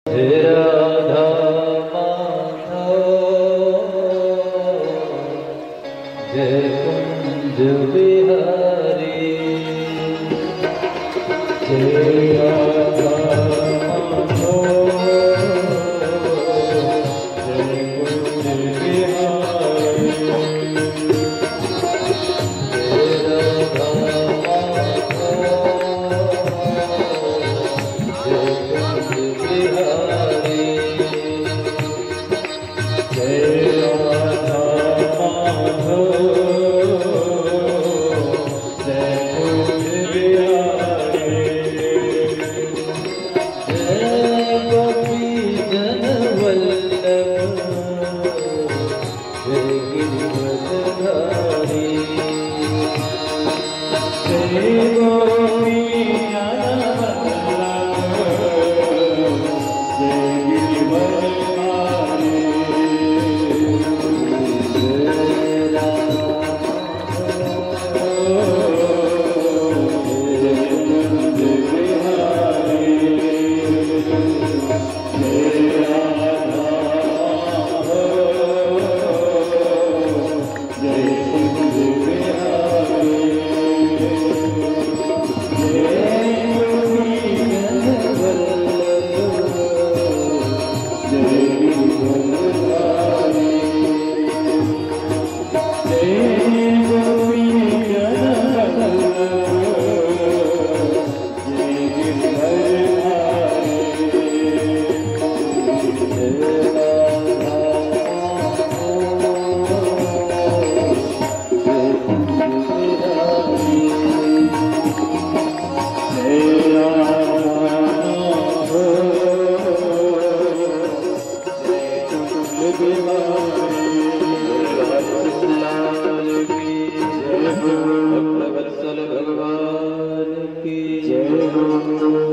राधा माधव जय कुंज बिहारी जय राधा माधव जय कुंज बिहारी जय राधा माधव जय कुंज बिहारी जय राधा माधव जय कुंज बिहारी जय गोपी जन वल्लभ जय गिरिवरधारी जय गोपी जन वल्लभ जय गिरिवरधारी भगवान की जय।